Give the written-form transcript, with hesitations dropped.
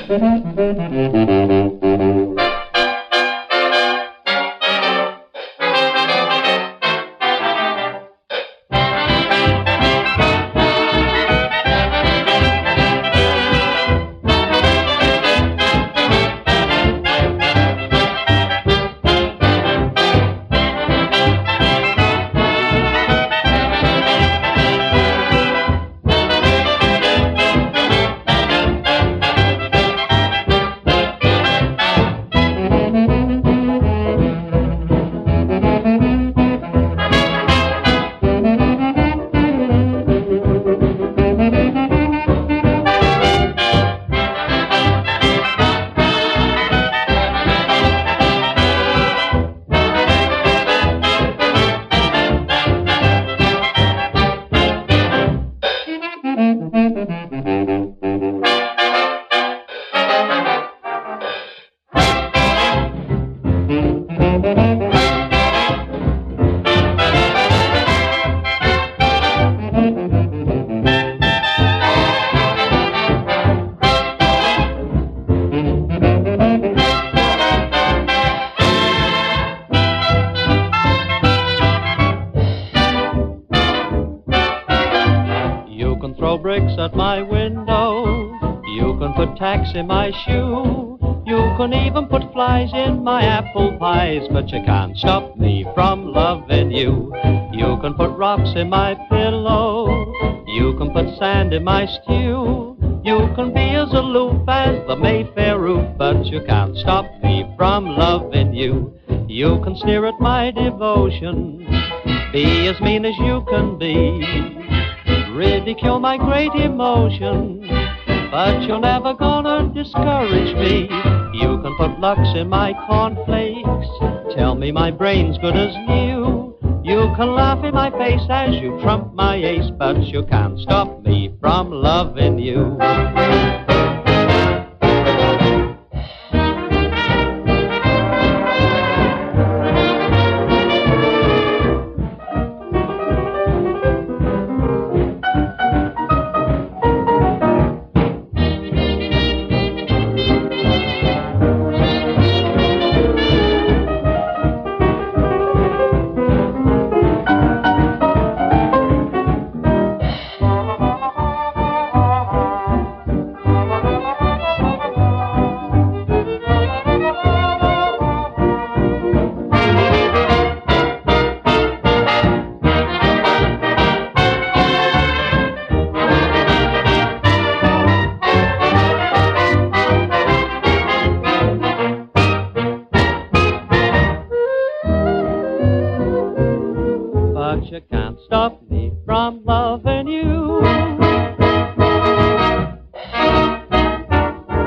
Throw bricks at my window, you can put tacks in my shoe, you can even put flies in my apple pies, but you can't stop me from loving you. You can put rocks in my pillow, you can put sand in my stew, you can be as aloof as the Mayfair roof, but you can't stop me from loving you. You can sneer at my devotion, be as mean as you can be, ridicule my great emotion, but you're never gonna discourage me. You can put Lux in my cornflakes, tell me my brain's good as new. You can laugh in my face as you trump my ace, but you can't stop me from loving you. But you can't stop me from loving you.